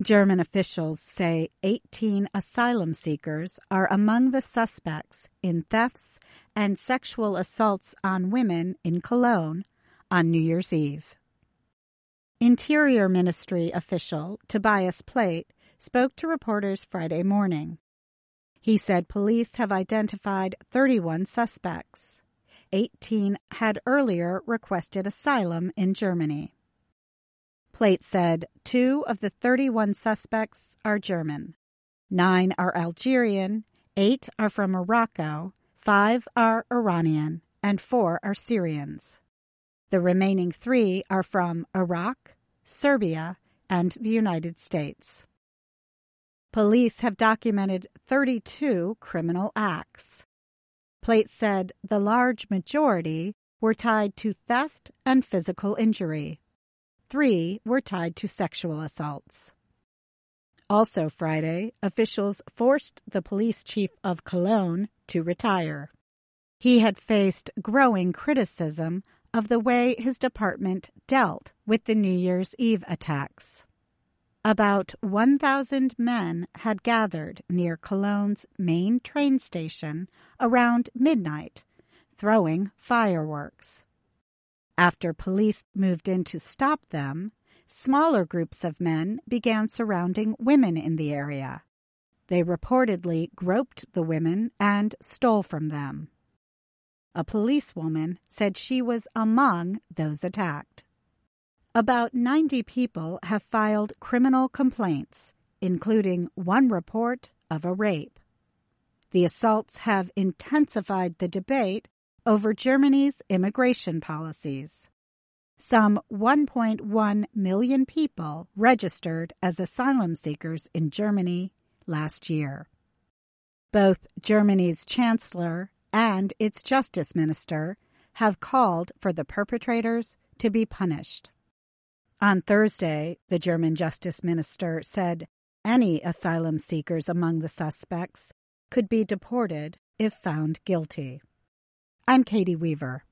German officials say 18 asylum seekers are among the suspects in thefts and sexual assaults on women in Cologne on New Year's Eve. Interior Ministry official Tobias Plate spoke to reporters Friday morning. He said police have identified 31 suspects. 18 had earlier requested asylum in Germany. Plate said 2 of the 31 suspects are German, 9 are Algerian, 8 are from Morocco, 5 are Iranian, and 4 are Syrians. The remaining 3 are from Iraq, Serbia, and the United States. Police have documented 32 criminal acts. Plate said the large majority were tied to theft and physical injury. 3 were tied to sexual assaults. Also Friday, officials forced the police chief of Cologne to retire. He had faced growing criticism of the way his department dealt with the New Year's Eve attacks. About 1,000 men had gathered near Cologne's main train station around midnight, throwing fireworks. After police moved in to stop them, smaller groups of men began surrounding women in the area. They reportedly groped the women and stole from them. A policewoman said she was among those attacked. About 90 people have filed criminal complaints, including one report of a rape. The assaults have intensified the debate over Germany's immigration policies. Some 1.1 million people registered as asylum seekers in Germany last year. Both Germany's chancellor and its justice minister have called for the perpetrators to be punished. On Thursday, the German justice minister said any asylum seekers among the suspects could be deported if found guilty. I'm Katie Weaver.